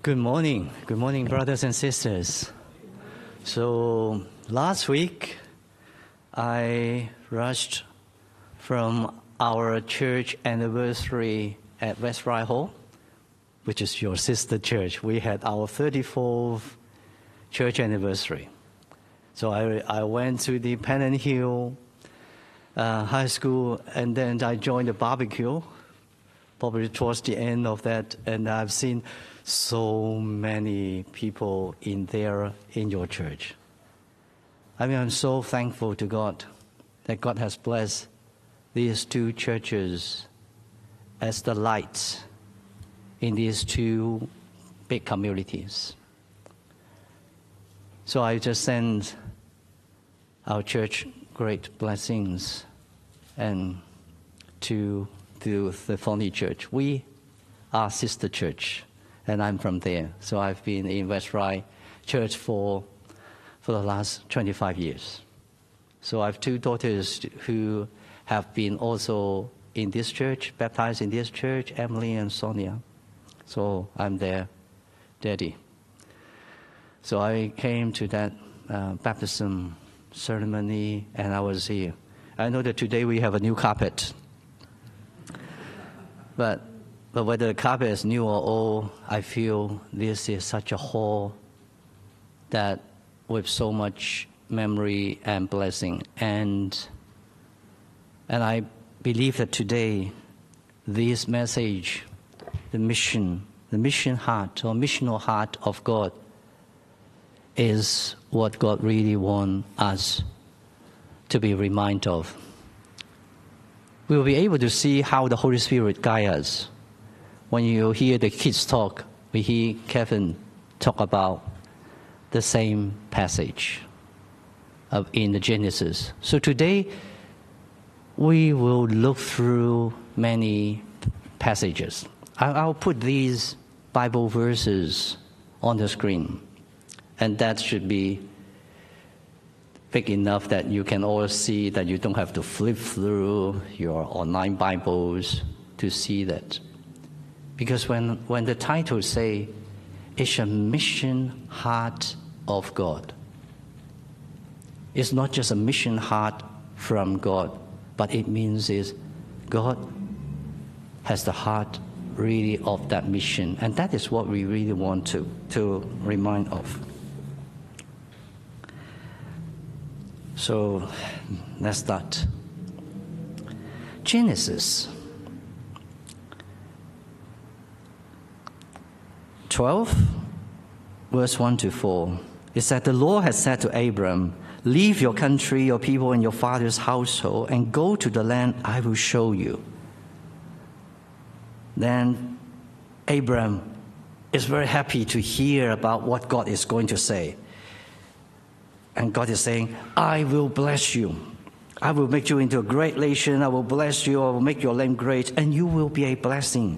Good morning, brothers and sisters. So last week, I rushed from our church anniversary at West Ryde Hall, which is your sister church. We had our 34th church anniversary. So I went to the Pennant Hill High School, and then I joined the barbecue, probably towards the end of that, and I've seen so many people in your church. I mean, I'm so thankful to God that God has blessed these two churches as the lights in these two big communities. So I just send our church great blessings and to the Thorny Church. We are sister church, and I'm from there. So I've been in West Ryde Church for the last 25 years. So I have two daughters who have been also in this church, baptized in this church, Emily and Sonia. So I'm their daddy. So I came to that baptism ceremony, and I was here. I know that today we have a new carpet. But whether the carpet is new or old, I feel this is such a hall that with so much memory and blessing. And I believe that today, this message, the mission heart or missional heart of God is what God really wants us to be reminded of. We will be able to see how the Holy Spirit guides us. When you hear the kids talk, we hear Kevin talk about the same passage in the Genesis. So today, we will look through many passages. I'll put these Bible verses on the screen, and that should be big enough that you can all see, that you don't have to flip through your online Bibles to see that. Because when the title say, it's a mission heart of God, it's not just a mission heart from God, but it means is God has the heart really of that mission. And that is what we really want to remind of. So let's start. Genesis 12, verse 1 to 4. It said, the Lord has said to Abram, leave your country, your people, and your father's household, and go to the land I will show you. Then Abram is very happy to hear about what God is going to say. And God is saying, I will bless you. I will make you into a great nation. I will bless you. I will make your name great, and you will be a blessing.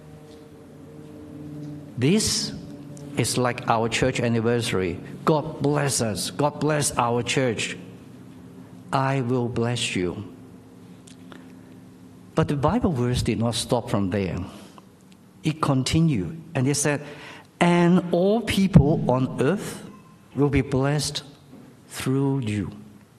This is like our church anniversary. God bless us. God bless our church. I will bless you. But the Bible verse did not stop from there. It continued, and it said, and all people on earth will be blessed through you.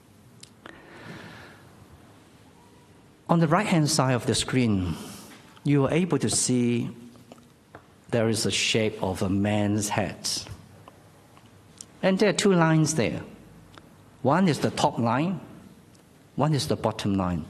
On the right-hand side of the screen, you are able to see there is a shape of a man's head. And there are two lines there. One is the top line, one is the bottom line.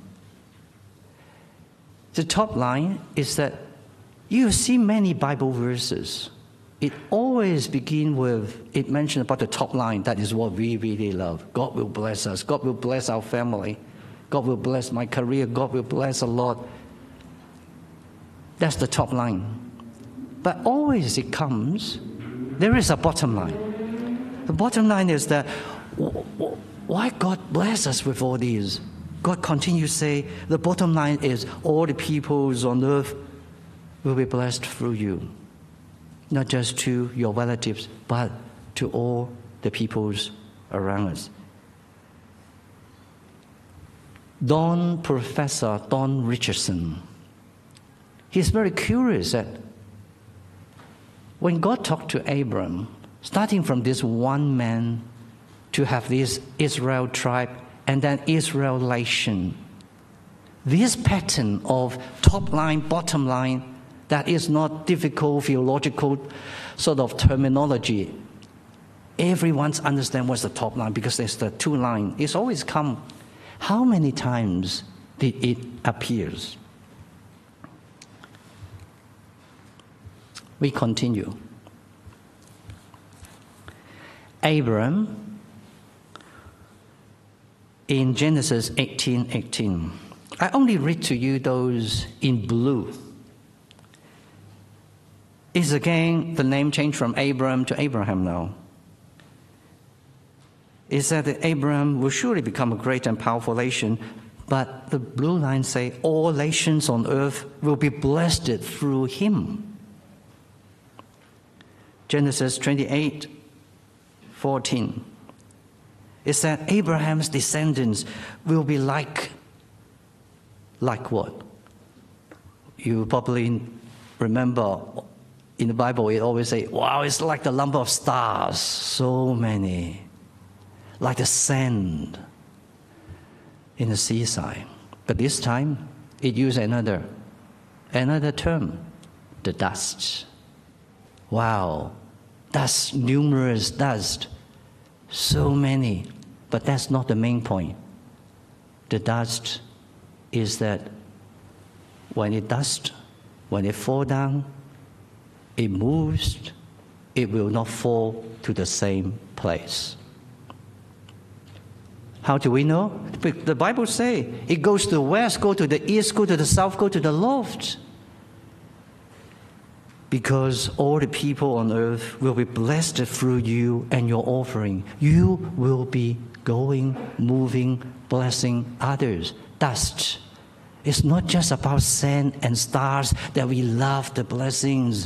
The top line is that you see many Bible verses. It always begins with, it mentions about the top line. That is what we really love. God will bless us. God will bless our family. God will bless my career. God will bless a lot. That's the top line. But always it comes, there is a bottom line. The bottom line is that, why God bless us with all these? God continues to say, the bottom line is all the peoples on earth will be blessed through you. Not just to your relatives, but to all the peoples around us. Professor Don Richardson, he's very curious that when God talked to Abram, starting from this one man to have this Israel tribe and then Israel nation, this pattern of top line, bottom line, that is not difficult theological sort of terminology. Everyone understands what's the top line because there's the two lines. It's always come. How many times did it appears? We continue. Abram, in Genesis 18:18. I only read to you those in blue. Is again the name changed from Abram to Abraham now. It said that Abram will surely become a great and powerful nation, but the blue lines say all nations on earth will be blessed through him. Genesis 28:14. It said Abraham's descendants will be like what? You probably remember in the Bible it always say, wow, it's like the number of stars, so many, like the sand in the seaside. But this time it used another term, the dust. Wow, that's numerous dust, so many. But that's not the main point. The dust is that when it falls down, it moves, it will not fall to the same place. How do we know? The Bible says it goes to the west, go to the east, go to the south, go to the north. Because all the people on earth will be blessed through you and your offering. You will be going, moving, blessing others. Dust. It's not just about sand and stars that we love the blessings.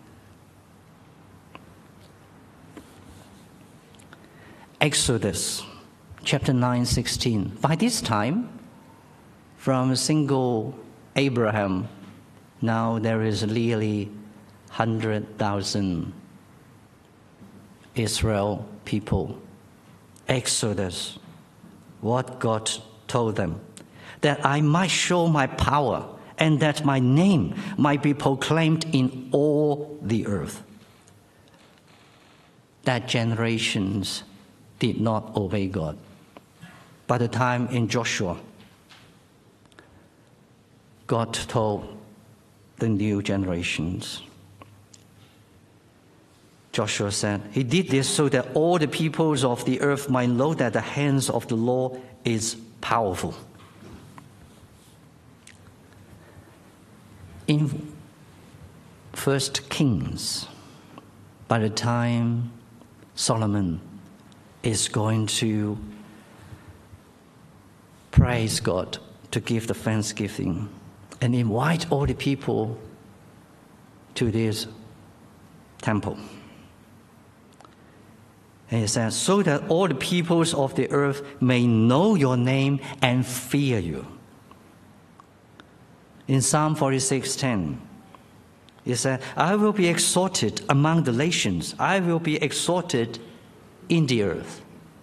Exodus chapter 9:16. By this time, from a single Abraham, now there is nearly 100,000 Israel people. Exodus, what God told them, that I might show my power and that my name might be proclaimed in all the earth. That generations did not obey God. By the time in Joshua, God told the new generations. Joshua said, he did this so that all the peoples of the earth might know that the hands of the Lord is powerful. In 1 Kings, by the time Solomon is going to praise God, to give the thanksgiving, and invite all the people to this temple. And he says, so that all the peoples of the earth may know your name and fear you. In Psalm 46:10, he said, I will be exalted among the nations. I will be exalted in the earth.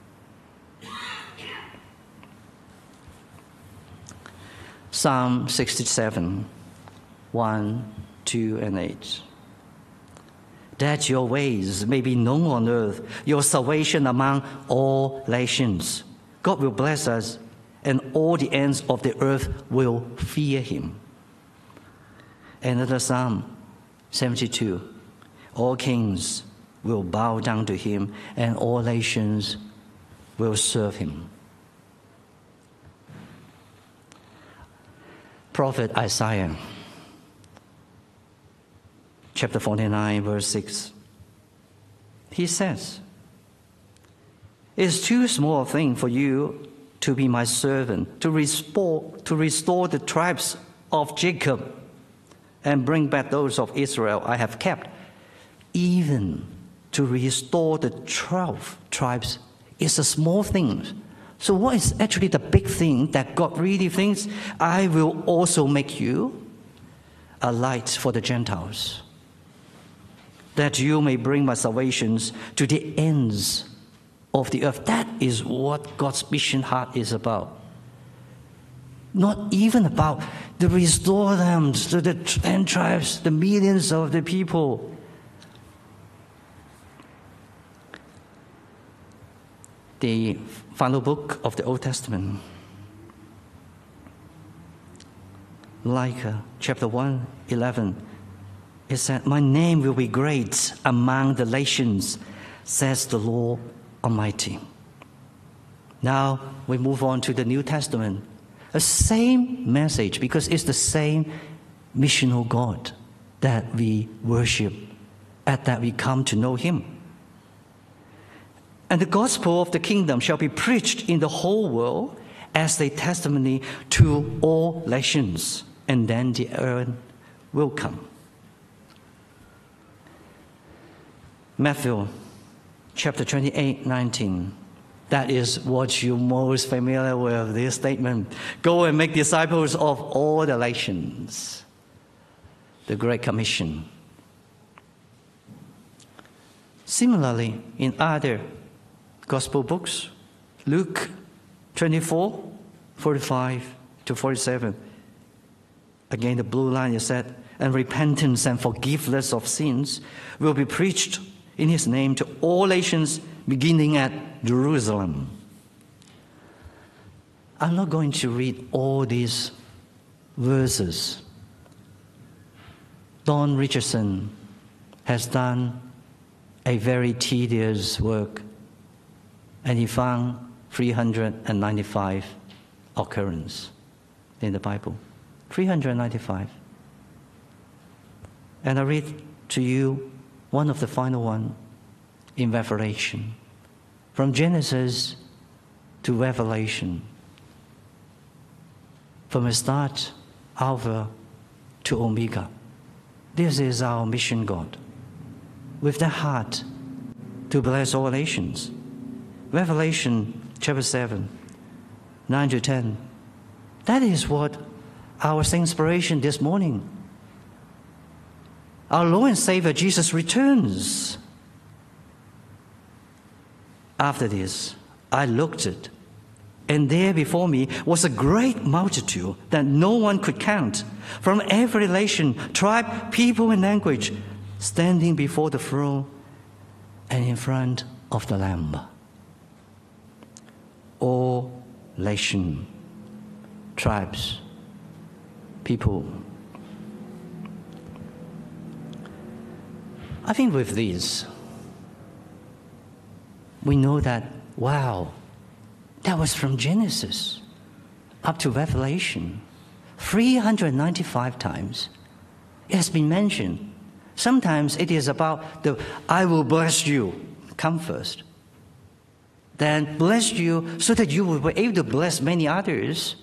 Psalm 67:1, 2, and 8. That your ways may be known on earth, your salvation among all nations. God will bless us, and all the ends of the earth will fear him. Another Psalm 72. All kings will bow down to him, and all nations will serve him. Prophet Isaiah, chapter 49, verse 6. He says, it's too small a thing for you to be my servant, to restore the tribes of Jacob and bring back those of Israel I have kept. Even to restore the 12 tribes is a small thing. So what is actually the big thing that God really thinks? I will also make you a light for the Gentiles. that you may bring my salvations to the ends of the earth. That is what God's mission heart is about. Not even about to restore them to the 10 tribes, the millions of the people. The final book of the Old Testament, Micah chapter 1:11, it said, "My name will be great among the nations, says the Lord Almighty." Now we move on to the New Testament. The same message, because it's the same missional God that we worship and that we come to know Him. "And the gospel of the kingdom shall be preached in the whole world as a testimony to all nations, and then the end will come." Matthew chapter 28:19. That is what you're most familiar with, this statement. "Go and make disciples of all the nations." The Great Commission. Similarly, in other Gospel books, Luke 24:45-47. Again, the blue line is said, "And repentance and forgiveness of sins will be preached in His name to all nations, beginning at Jerusalem." I'm not going to read all these verses. Don Richardson has done a very tedious work, and he found 395 occurrences in the Bible. 395. And I read to you one of the final one in Revelation. From Genesis to Revelation. From the start, Alpha to Omega. This is our mission God. With the heart to bless all nations. Revelation chapter 7, 9-10. That is what our inspiration this morning. Our Lord and Savior Jesus returns. After this, I looked at, and there before me was a great multitude that no one could count, from every nation, tribe, people, and language, standing before the throne and in front of the Lamb. All nation, tribes, people. I think with this, we know that, wow, that was from Genesis up to Revelation. 395 times it has been mentioned. Sometimes it is about the "I will bless you" come first. Then bless you so that you will be able to bless many others.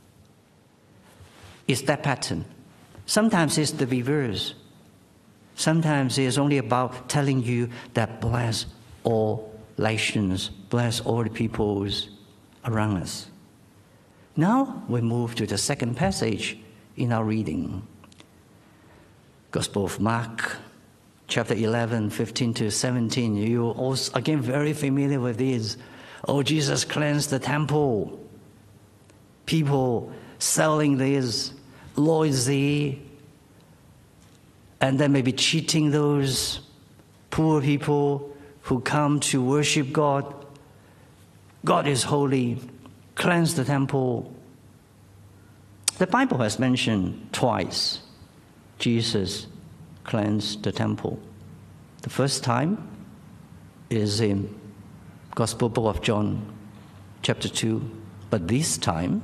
It's that pattern. Sometimes it's the reverse. Sometimes it's only about telling you that bless all nations, bless all the peoples around us. Now we move to the second passage in our reading. Gospel of Mark, chapter 11, 15-17. You're also, again, very familiar with this. Oh, Jesus cleansed the temple. People selling this loyalty, and then maybe cheating those poor people who come to worship God. God is holy. Cleanse the temple. The Bible has mentioned twice Jesus cleansed the temple. The first time is in Gospel book of John, chapter 2. But this time,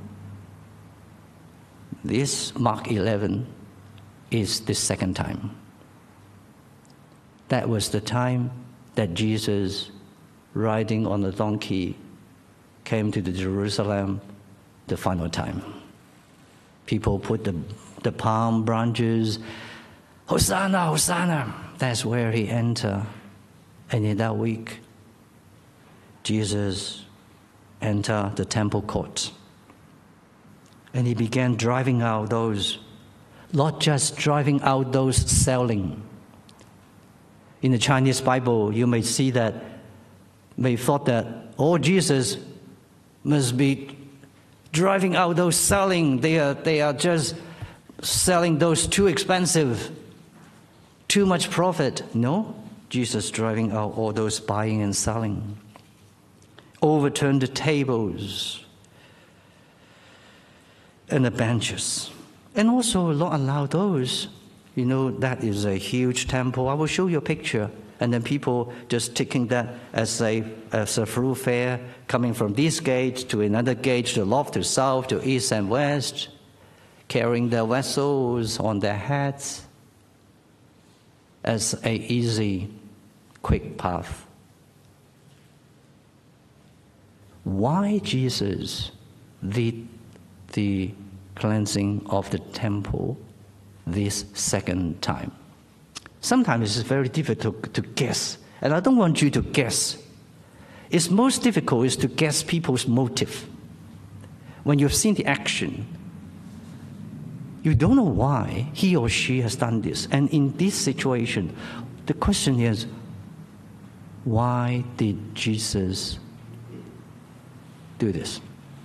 this Mark 11 is the second time. That was the time that Jesus, riding on a donkey, came to the Jerusalem the final time. People put the palm branches, Hosanna, Hosanna. That's where he entered. And in that week, Jesus entered the temple court. And he began driving out those, not just driving out those selling. In the Chinese Bible, you may see that, may thought that, oh, Jesus must be driving out those selling. They are just selling those too expensive, too much profit. No, Jesus driving out all those buying and selling. Overturn the tables and the benches. And also not allow those, that is a huge temple. I will show you a picture. And then people just taking that as a thoroughfare, coming from this gate to another gate, to north, to south, to east and west, carrying their vessels on their heads as an easy, quick path. Why Jesus did the cleansing of the temple this second time? Sometimes it's very difficult to guess, and I don't want you to guess. It's most difficult is to guess people's motive. When you've seen the action, you don't know why he or she has done this. And in this situation, the question is, why did Jesus do this?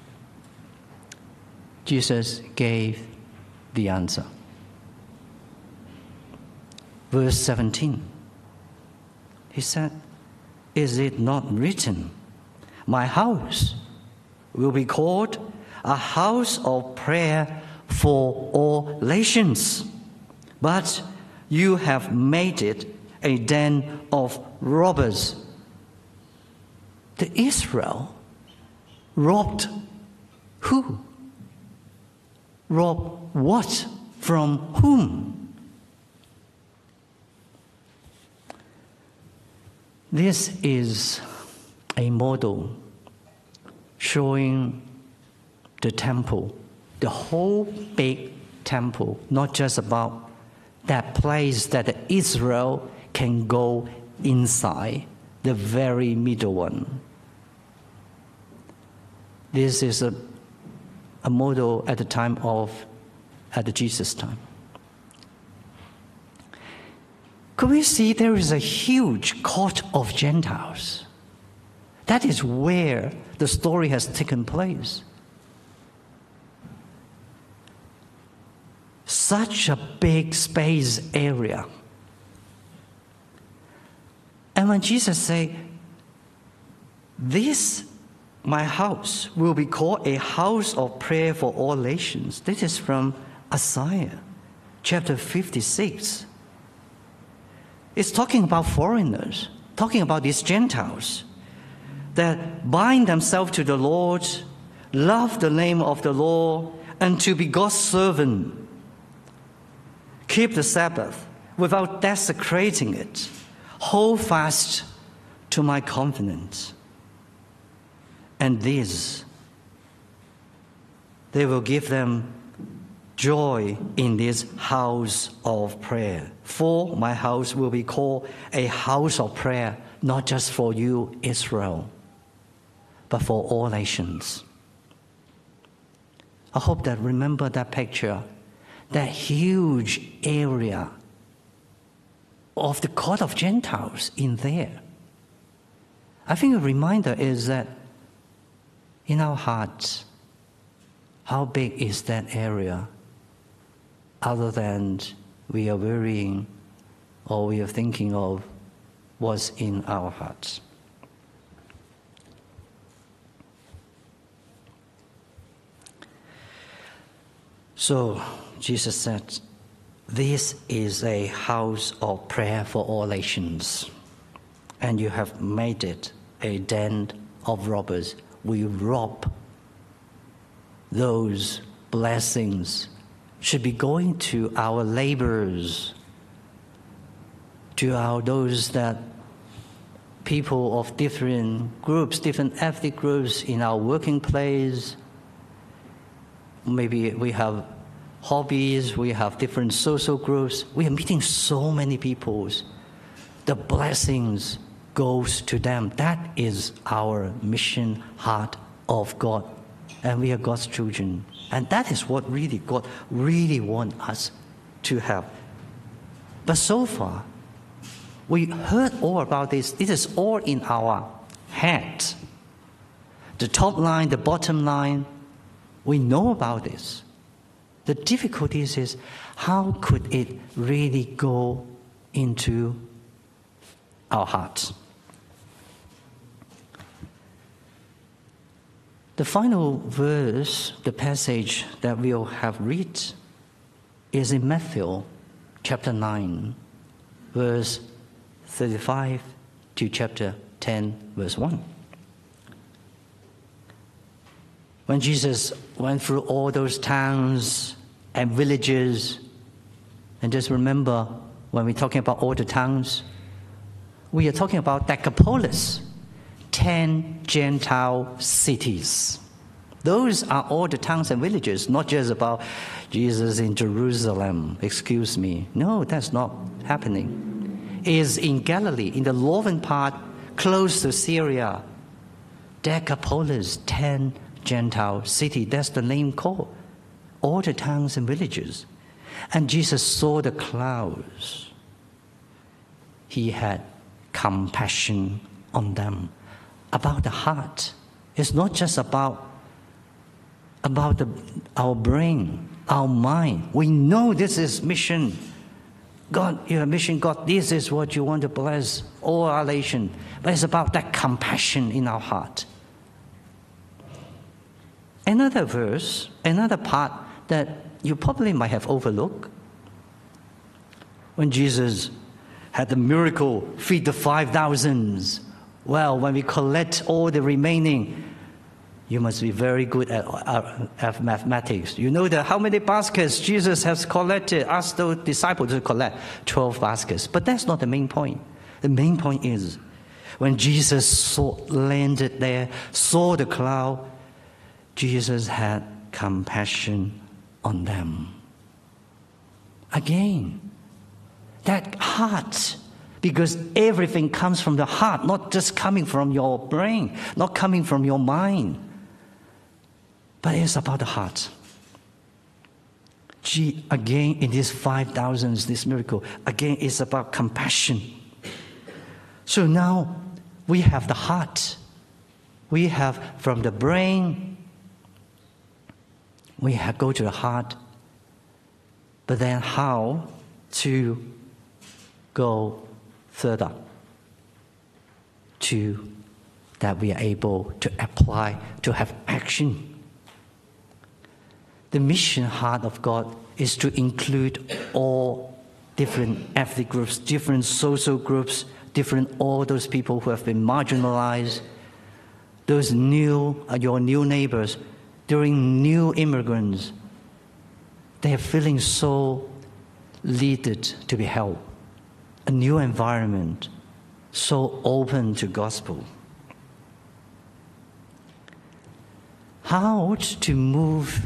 Jesus gave the answer. Verse 17, he said, "Is it not written, my house will be called a house of prayer for all nations, but you have made it a den of robbers." The Israel robbed who? Robbed what? From whom? This is a model showing the temple, the whole big temple, not just about that place that Israel can go inside, the very middle one. This is a model at the Jesus time. Could we see there is a huge court of Gentiles? That is where the story has taken place. Such a big space area. And when Jesus said, "This, my house, will be called a house of prayer for all nations," this is from Isaiah chapter 56. It's talking about foreigners, talking about these Gentiles that bind themselves to the Lord, love the name of the Lord, and to be God's servant. Keep the Sabbath without desecrating it. Hold fast to my covenant. And this, they will give them joy in this house of prayer. For my house will be called a house of prayer, not just for you, Israel, but for all nations. I hope that remember that picture, that huge area of the court of Gentiles in there. I think a reminder is that in our hearts, how big is that area other than we are worrying or we are thinking of what's in our hearts? So Jesus said, "This is a house of prayer for all nations, and you have made it a den of robbers." We rob those blessings should be going to our laborers, to those that people of different groups, different ethnic groups in our working place. Maybe we have hobbies, we have different social groups. We are meeting so many people. The blessings goes to them. That is our mission heart of God. And we are God's children. And that is what really God really wants us to have. But so far, We heard all about this. It is all in our head. The top line, the bottom line, we know about this. The difficulty is how could it really go into our hearts? The final verse, the passage that we'll have read, is in Matthew chapter 9, verse 35 to chapter 10, verse 1. When Jesus went through all those towns and villages, and just remember, when we're talking about all the towns, we are talking about Decapolis, 10 Gentile cities. Those are all the towns and villages, not just about Jesus in Jerusalem, excuse me. No, that's not happening. It is in Galilee, in the northern part, close to Syria. Decapolis, 10 Gentile city, that's the name called. All the towns and villages. And Jesus saw the crowds. He had compassion on them. About the heart. It's not just about our brain, our mind. We know this is mission. God, your mission, God, this is what you want to bless all our nation. But it's about that compassion in our heart. Another verse, another part that you probably might have overlooked, when Jesus had the miracle, feed the 5,000. Well, when we collect all the remaining, you must be very good at mathematics. You know that how many baskets Jesus has collected, asked the disciples to collect 12 baskets. But that's not the main point. The main point is, when Jesus landed there, saw the crowd, Jesus had compassion on them. Again, that heart, because everything comes from the heart, not just coming from your brain, not coming from your mind, but it's about the heart. Again, in this 5,000, this miracle, again, it's about compassion. So now we have the heart. We have from the brain, we have go to the heart, but then how to go further to that we are able to apply, to have action. The mission heart of God is to include all different ethnic groups, different social groups, all those people who have been marginalized, those your new neighbors, during new immigrants. They are feeling so needed to be helped. A new environment, so open to gospel. How to move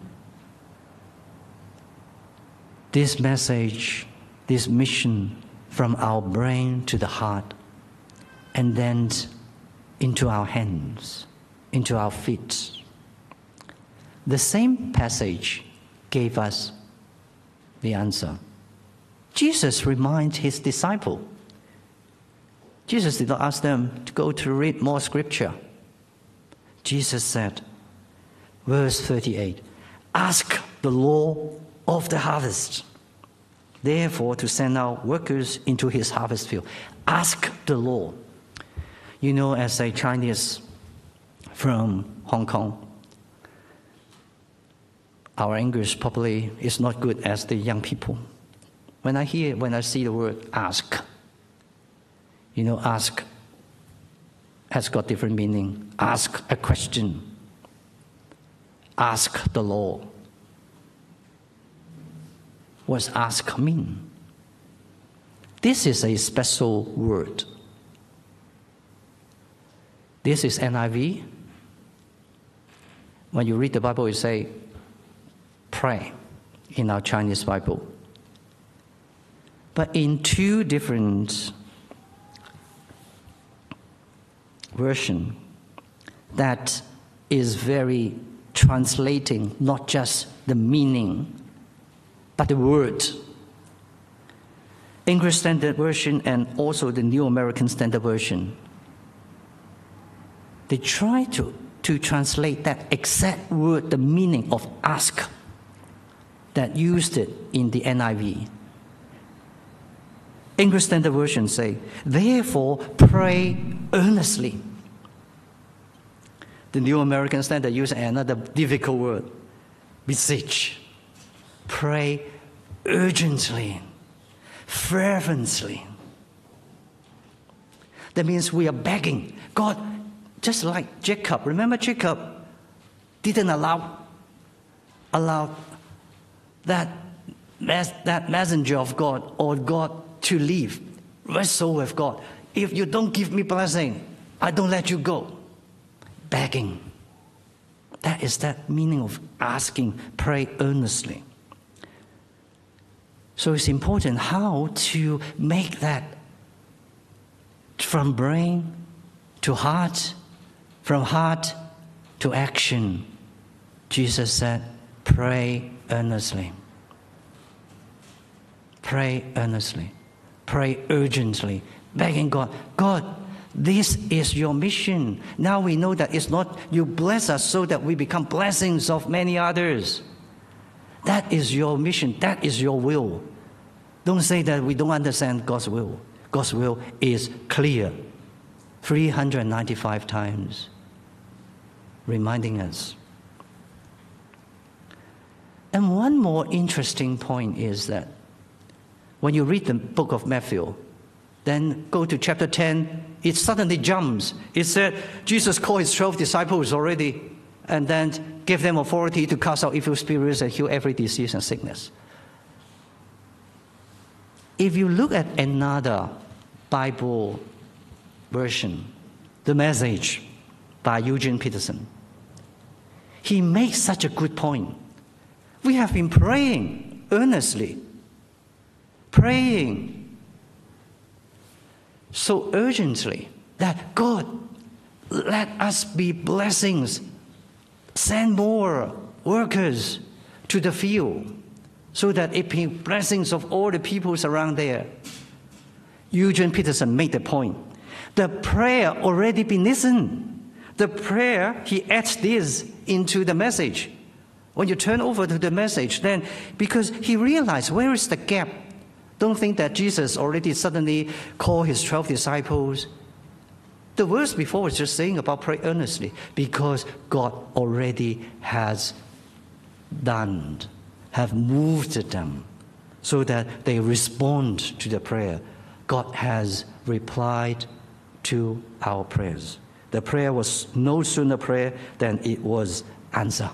this message, this mission from our brain to the heart, and then into our hands, into our feet. The same passage gave us the answer. Jesus reminded his disciples. Jesus did not ask them to go to read more scripture. Jesus said, verse 38, "Ask the Lord of the harvest, therefore to send out workers into his harvest field." Ask the Lord. You know, as a Chinese from Hong Kong, our English probably is not good as the young people. When I see the word ask, you know, ask has got different meaning. Ask a question. Ask the Lord. What's ask mean? This is a special word. This is NIV. When you read the Bible, it say, pray in our Chinese Bible. But in two different versions, that is very translating not just the meaning, but the word. English Standard Version and also the New American Standard Version, they try to translate that exact word, the meaning of ask, that used it in the NIV. English Standard Version say, therefore pray earnestly. The New American Standard uses another difficult word, beseech. Pray urgently, fervently. That means we are begging. God, just like Jacob. Remember Jacob didn't allow that messenger of God or God to leave. Wrestle with God. If you don't give me blessing, I don't let you go. Begging. That is that meaning of asking, pray earnestly. So it's important how to make that from brain to heart, from heart to action. Jesus said, pray earnestly. Pray earnestly. Pray urgently. Begging God, God, this is your mission. Now we know that it's not you bless us so that we become blessings of many others. That is your mission. That is your will. Don't say that we don't understand God's will. God's will is clear. 395 times. Reminding us. And one more interesting point is that when you read the book of Matthew, then go to chapter 10, it suddenly jumps. It said Jesus called his 12 disciples already and then gave them authority to cast out evil spirits and heal every disease and sickness. If you look at another Bible version, The Message by Eugene Peterson, he makes such a good point. We have been praying earnestly, praying so urgently that God, let us be blessings, send more workers to the field so that it be blessings of all the peoples around there. Eugene Peterson made the point. The prayer already been listened. The prayer, he adds this into the message. When you turn over to the message, then because he realized where is the gap. Don't think that Jesus already suddenly called his 12 disciples. The verse before was just saying about pray earnestly because God already has done, have moved them so that they respond to the prayer. God has replied to our prayers. The prayer was no sooner prayer than it was answer.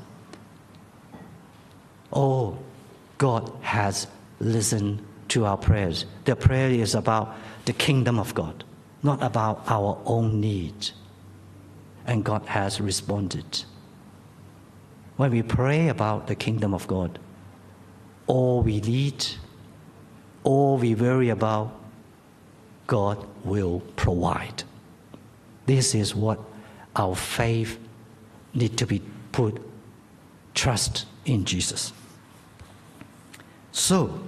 Oh, God has listened to our prayers. The prayer is about the kingdom of God, not about our own need. And God has responded. When we pray about the kingdom of God, all we need, all we worry about, God will provide. This is what our faith needs to be put, trust in Jesus. So,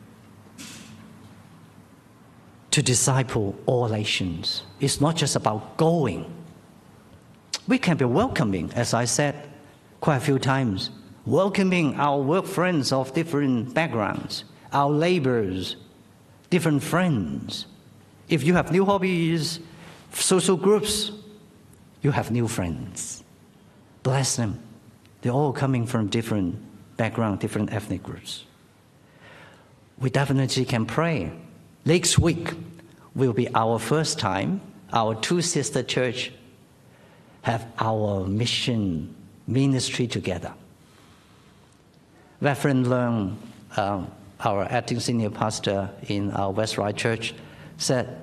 to disciple all nations, it's not just about going. We can be welcoming, as I said quite a few times, welcoming our work friends of different backgrounds, our neighbors, different friends. If you have new hobbies, social groups, you have new friends. Bless them. They're all coming from different backgrounds, different ethnic groups. We definitely can pray. Next week will be our first time, our two sister church have our mission ministry together. Reverend Leung, our acting senior pastor in our West Ryde Church, said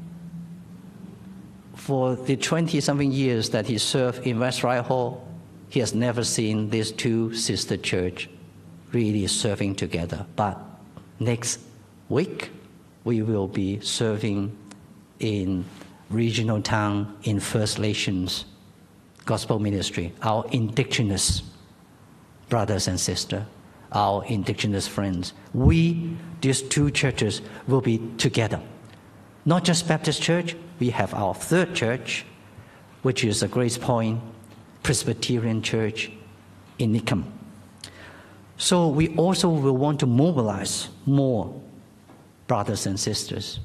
for the 20-something years that he served in West Ryde Hall, he has never seen these two sister church really serving together. But next week, we will be serving in regional town in First Nations gospel ministry, our indigenous brothers and sisters, our indigenous friends. We, these two churches, will be together. Not just Baptist Church, we have our third church, which is the Grace Point Presbyterian Church in Nickham. So we also will want to mobilize more brothers and sisters.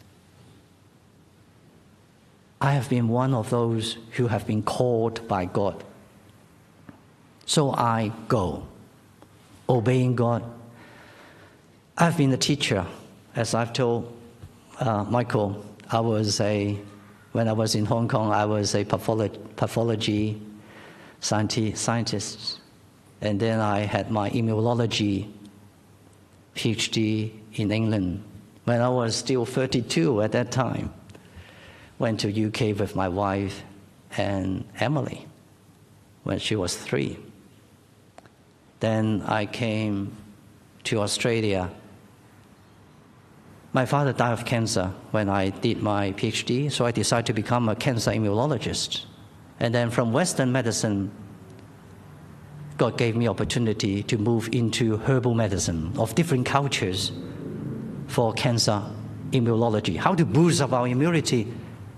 I have been one of those who have been called by God. So I go, obeying God. I've been a teacher. As I've told Michael, when I was in Hong Kong, I was a pathology scientist. And then I had my immunology PhD in England when I was still 32 at that time. Went to UK with my wife and Emily when she was 3. Then I came to Australia. My father died of cancer when I did my PhD, so I decided to become a cancer immunologist. And then from Western medicine, God gave me opportunity to move into herbal medicine of different cultures for cancer immunology, how to boost up our immunity.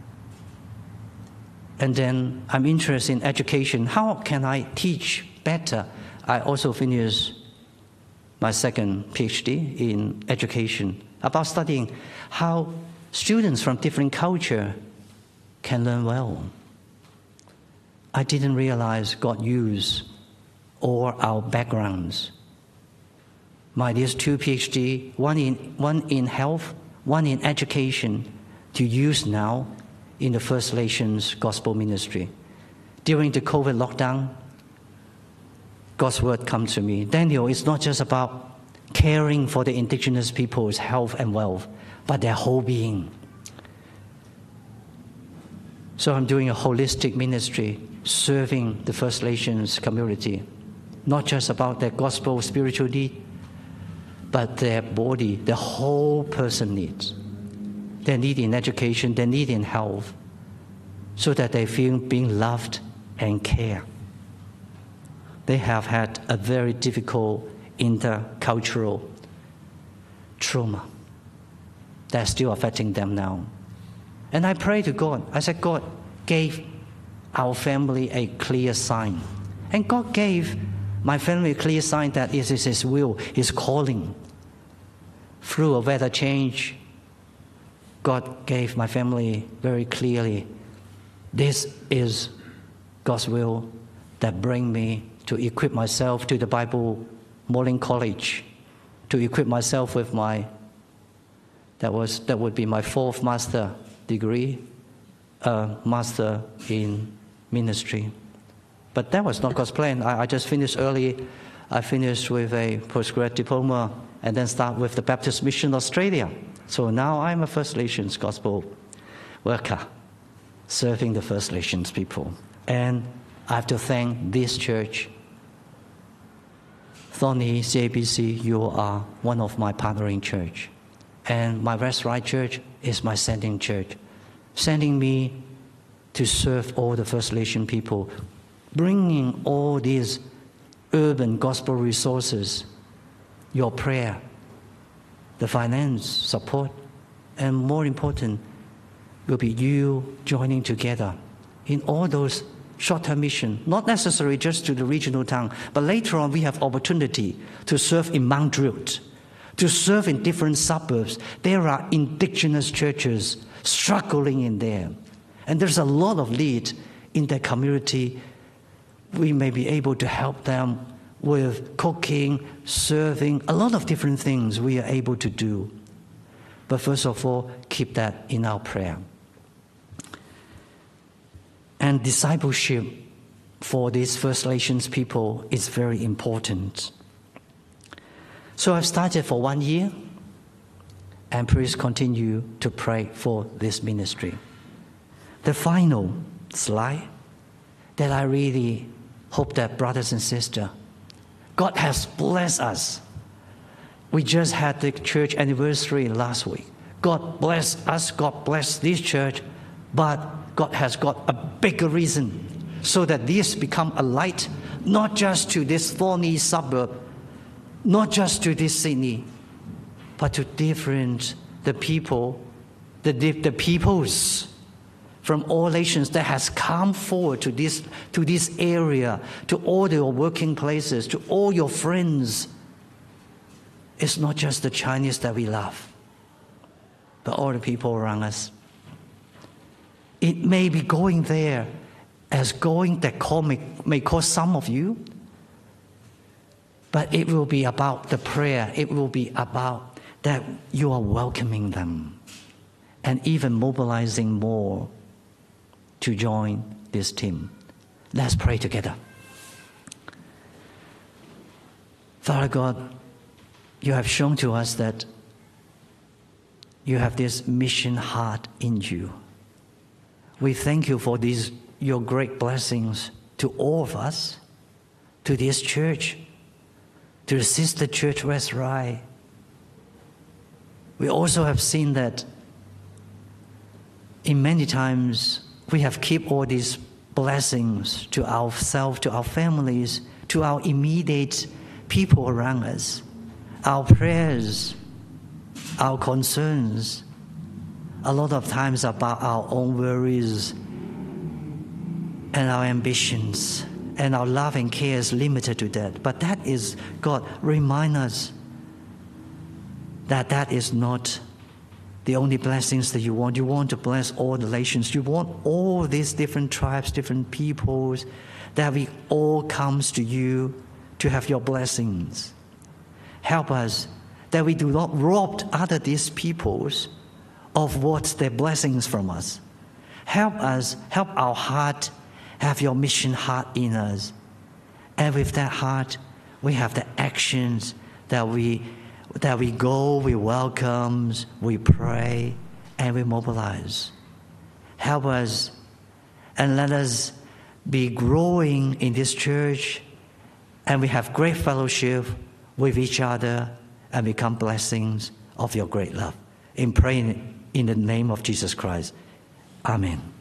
And then I'm interested in education. How can I teach better? I also finished my second PhD in education about studying how students from different culture can learn well. I didn't realize God used all our backgrounds. These two PhD, one in health, one in education, to use now in the First Nations gospel ministry. During the COVID lockdown, God's word comes to me. Daniel, it's not just about caring for the indigenous people's health and wealth, but their whole being. So I'm doing a holistic ministry, serving the First Nations community, not just about their gospel spiritual need, but their body, the whole person needs. Their need in education, their need in health, so that they feel being loved and cared. They have had a very difficult intercultural trauma that's still affecting them now. And I pray to God. I said, God gave our family a clear sign. And God gave my family a clear sign that it is His will, His calling. Through a weather change, God gave my family very clearly, this is God's will that bring me to equip myself to the Bible Morning College, to equip myself with that would be my 4th master degree, master in ministry. But that was not God's plan. I just finished early. I finished with a postgrad diploma and then start with the Baptist Mission Australia. So now I'm a First Nations gospel worker, serving the First Nations people. And I have to thank this church. Thorny CABC, you are one of my partnering church. And my Rest Right Church is my sending church, sending me to serve all the First Nation people, bringing all these urban gospel resources, your prayer, the finance support, and more important, will be you joining together in all those short-term missions, not necessarily just to the regional town, but later on we have opportunity to serve in Mount Druitt, to serve in different suburbs. There are indigenous churches struggling in there. And there's a lot of need in that community. We may be able to help them with cooking, serving, a lot of different things we are able to do. But first of all, keep that in our prayer. And discipleship for these First Nations people is very important. So I've started for 1 year, and please continue to pray for this ministry. The final slide that I really hope that brothers and sisters, God has blessed us. We just had the church anniversary last week. God bless us, God bless this church, but God has got a bigger reason so that this become a light, not just to this thorny suburb, not just to this Sydney, but to the peoples from all nations that has come forward to this area, to all your working places, to all your friends. It's not just the Chinese that we love, but all the people around us. It may be going there as going that may cause some of you, but it will be about the prayer. It will be about that you are welcoming them and even mobilizing more to join this team. Let's pray together. Father God, you have shown to us that you have this mission heart in you. We thank you for these, your great blessings to all of us, to this church, to the sister church West Ryde. We also have seen that in many times we have kept all these blessings to ourselves, to our families, to our immediate people around us, our prayers, our concerns, a lot of times about our own worries and our ambitions, and our love and care is limited to that. But that is, God, remind us that that is not the only blessings that you want. You want to bless all the nations. You want all these different tribes, different peoples, that we all comes to you to have your blessings. Help us that we do not rob these peoples of what's their blessings from us. Help us, help our heart have your mission heart in us. And with that heart, we have the actions that we go, we welcome, we pray, and we mobilize. Help us and let us be growing in this church, and we have great fellowship with each other and become blessings of your great love. In praying in the name of Jesus Christ. Amen.